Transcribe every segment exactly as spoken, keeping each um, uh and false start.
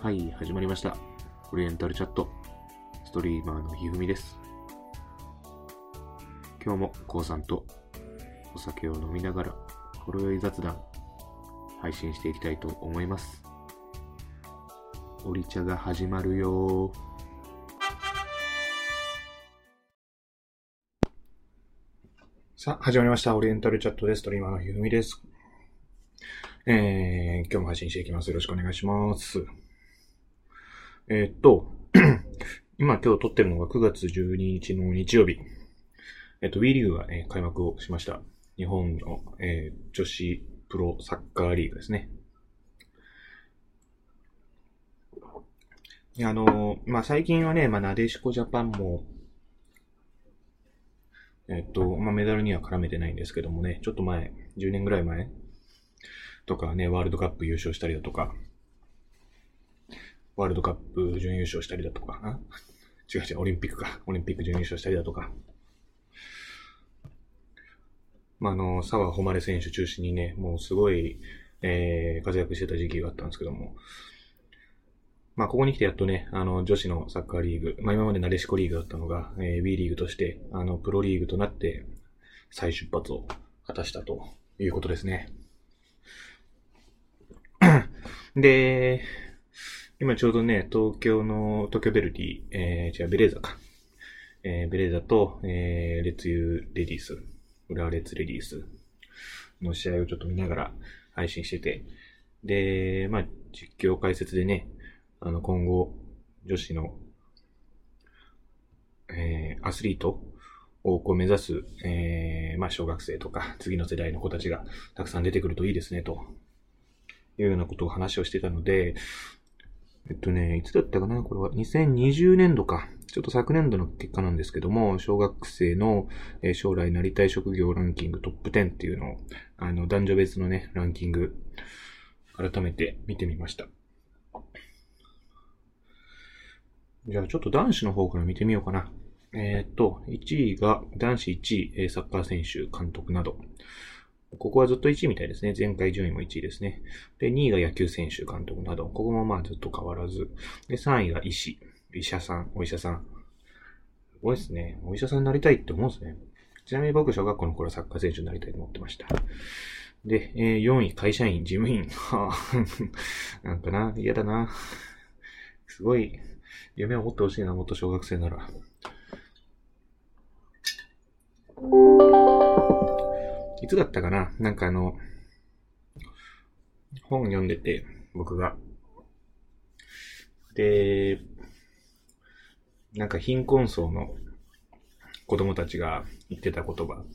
はい、始まりました。オリエンタルチャット。ストリーマーのひふみです。今日もこうさんとお酒を飲みながらほろ酔い雑談配信していきたいと思います。オリ茶が始まるよー。さあ、始まりました。オリエンタルチャットです。ストリーマーのひふみです。えー、今日も配信していきます。よろしくお願いします。えー、っと、今今日撮ってるのがくがつじゅうににちの日曜日。えっと、WE リーグが、ね、開幕をしました。日本の、えー、女子プロサッカーリーグですね。あのー、まあ、最近はね、まあ、なでしこジャパンも、えっと、まあ、メダルには絡めてないんですけどもね、ちょっと前、じゅうねんぐらい前とかね、ワールドカップ優勝したりだとか、ワールドカップ準優勝したりだとか、あ違う違う、オリンピックか。オリンピック準優勝したりだとか。まあ、あの、澤穂希選手中心にね、もうすごい、えー、活躍してた時期があったんですけども。まあ、ここに来てやっとね、あの、女子のサッカーリーグ、まあ、今までなでしこリーグだったのが、えー、WE リーグとして、あの、プロリーグとなって、再出発を果たしたということですね。で、今ちょうどね、東京の、東京ベルディ、えー、違う、ベレーザか。えー、ベレーザと、えー、レッツユーレディース、浦和レッツレディースの試合をちょっと見ながら配信してて、で、まあ、実況解説でね、あの、今後、女子の、えー、アスリートをこう目指す、えー、まあ、小学生とか、次の世代の子たちがたくさん出てくるといいですね、というようなことを話をしてたので、えっとね、いつだったかなこれはにせんにじゅうねんどか。ちょっと昨年度の結果なんですけども、小学生の将来なりたい職業ランキングトップじゅうっていうのを、あの、男女別のね、ランキング、改めて見てみました。じゃあちょっと男子の方から見てみようかな。えー、っと、いちいが、男子いちい、サッカー選手、監督など。ここはずっといちいみたいですね。前回順位もいちいですね。で、にいが野球選手、監督など。ここもまあずっと変わらず。で、さんいが医師、医者さん、お医者さん。すごいですね。お医者さんになりたいって思うんですね。ちなみに僕、小学校の頃はサッカー選手になりたいと思ってました。で、えー、よんい、会社員、事務員。はぁ。なんかな、嫌だな。すごい、夢を持ってほしいな、もっと小学生なら。いつだったかななんかあの、本読んでて、僕が。で、なんか貧困層の子供たちが言ってた言葉。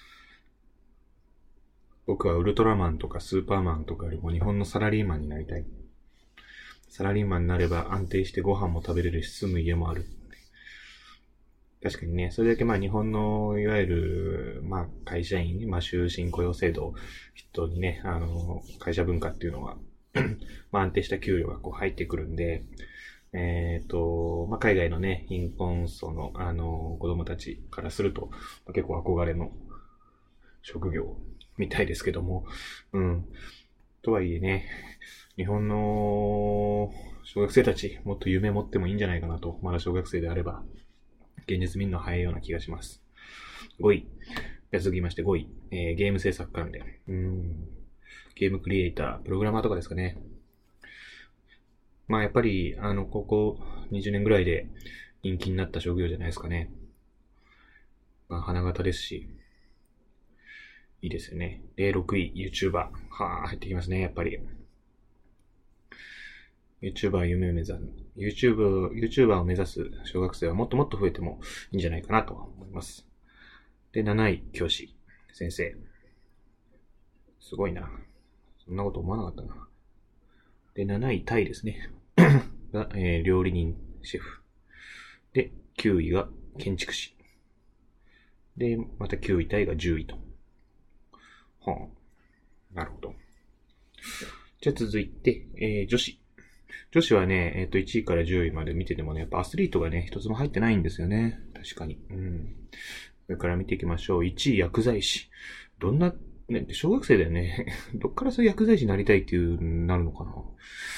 僕はウルトラマンとかスーパーマンとかよりも日本のサラリーマンになりたい。サラリーマンになれば安定してご飯も食べれるし住む家もある。確かにね、それだけまあ日本のいわゆるまあ会社員、まあ終身雇用制度人にね、あの会社文化っていうのはまあ安定した給料がこう入ってくるんで、えっと、まあ海外のね、貧困層のあの子供たちからすると、まあ、結構憧れの職業みたいですけども、うん。とはいえね、日本の小学生たちもっと夢持ってもいいんじゃないかなと、まだ小学生であれば。現実見るの早いような気がします。ごい。じゃ続きましてごい。えー、ゲーム制作関連。うーん。ゲームクリエイター、プログラマーとかですかね。まあやっぱり、あの、ここにじゅうねんぐらいで人気になった職業じゃないですかね。まあ花形ですし。いいですよね。で、ろくい、YouTuber。はぁ、入ってきますね、やっぱり。YouTuber 夢を目指す、YouTube、YouTuber を目指す小学生はもっともっと増えてもいいんじゃないかなと思います。で、なない、教師、先生。すごいな。そんなこと思わなかったな。で、なない、タイですね。が、えー、料理人、シェフ。で、きゅういが建築士。で、またきゅういタイがじゅういと。はあ、なるほど。じゃあ続いて、えー、女子。女子はね、えっと、いちいからじゅういまで見ててもね、やっぱアスリートがね、一つも入ってないんですよね。確かに。うん。それから見ていきましょう。いちい、薬剤師。どんな、ね、小学生だよね。どっからそういう薬剤師になりたいっていう、なるのかな。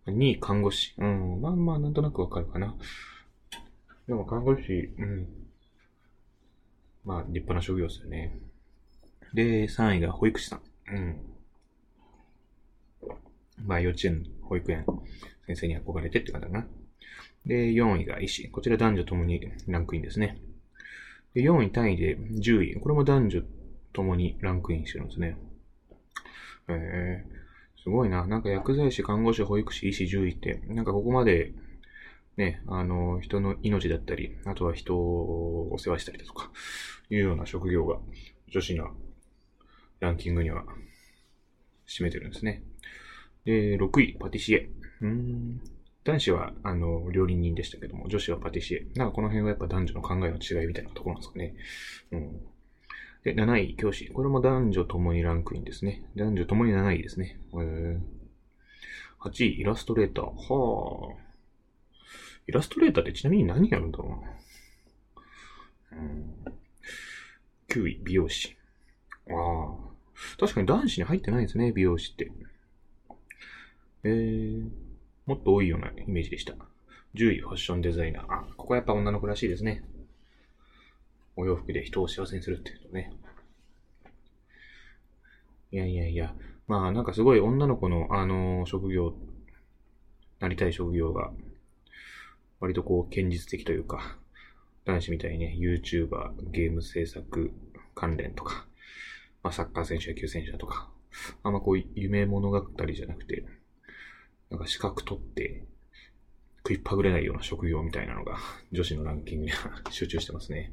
にい、看護師。うん。まあまあ、なんとなくわかるかな。でも看護師、うん。まあ、立派な職業ですよね。で、さんいが保育士さん。うん。まあ、幼稚園、保育園、先生に憧れてって感じだな。で、よんいが医師。こちら男女ともにランクインですね。で、よんい単位でじゅうい。これも男女ともにランクインしてるんですね。えー、すごいな。なんか薬剤師、看護師、保育士、医師、獣医って、なんかここまで、ね、あの、人の命だったり、あとは人をお世話したりだとか、いうような職業が女子のランキングには占めてるんですね。で、ろくい、パティシエ。うーん。男子は、あの、料理人でしたけども、女子はパティシエ。なんかこの辺はやっぱ男女の考えの違いみたいなところなんですかね。うん。で、なない、教師。これも男女ともにランクインですね。男女ともになないですね。へー。はちい、イラストレーター。はあ。イラストレーターってちなみに何やるんだろうな。うん。きゅうい、美容師。ああ。確かに男子に入ってないですね、美容師って。えー、もっと多いようなイメージでした。じゅうい、ファッションデザイナー。あ、ここはやっぱ女の子らしいですね。お洋服で人を幸せにするっていうとね。いやいやいや。まあなんかすごい女の子の、あのー職業、なりたい職業が、割とこう、堅実的というか、男子みたいにね、YouTuber、ゲーム制作関連とか、まあサッカー選手、野球選手だとか、あんまこう、夢物語じゃなくて、なんか資格取って、食いっぱぐれないような職業みたいなのが、女子のランキングには集中してますね。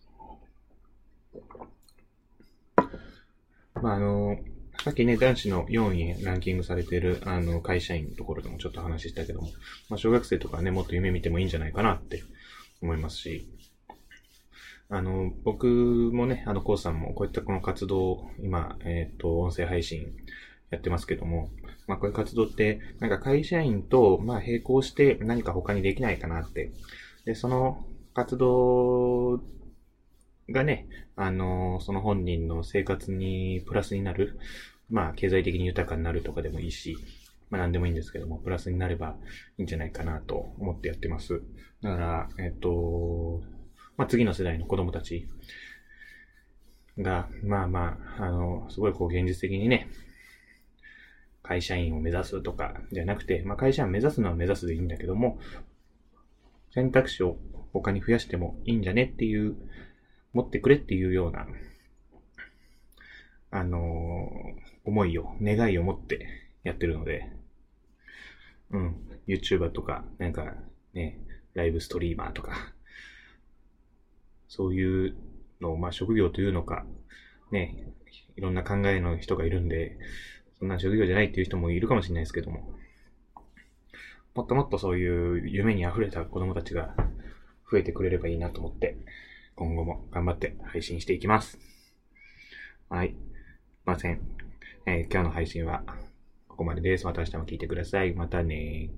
まああの、さっきね、男子のよんいランキングされている、あの、会社員のところでもちょっと話したけども、まあ小学生とかね、もっと夢見てもいいんじゃないかなって思いますし、あの、僕もね、あの、コウさんもこういったこの活動、今、えっと、音声配信やってますけども、まあこういう活動って、なんか会社員と、まあ並行して何か他にできないかなって。で、その活動がね、あの、その本人の生活にプラスになる、まあ経済的に豊かになるとかでもいいし、まあ何でもいいんですけども、プラスになればいいんじゃないかなと思ってやってます。だから、えっと、まあ次の世代の子供たちが、まあまあ、あの、すごいこう現実的にね、会社員を目指すとかじゃなくて、まあ会社員を目指すのは目指すでいいんだけども、選択肢を他に増やしてもいいんじゃねっていう、持ってくれっていうような、あのー思いを、願いを持ってやってるので、うん、YouTuber とか、なんかね、ライブストリーマーとか、そういうのを、まあ職業というのか、ね、いろんな考えの人がいるんで、そんな職業じゃないっていう人もいるかもしれないですけども、もっともっとそういう夢に溢れた子供たちが増えてくれればいいなと思って、今後も頑張って配信していきます。はい。すいません。えー今日の配信はここまでです。また明日も聞いてください。またね。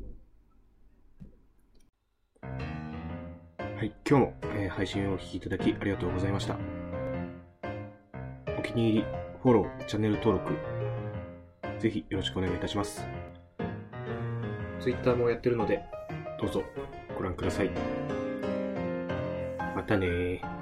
はい。今日も、えー配信をお聞きいただきありがとうございました。お気に入り、フォロー、チャンネル登録、ぜひよろしくお願いいたします。Twitter もやってるので、どうぞご覧ください。またねー。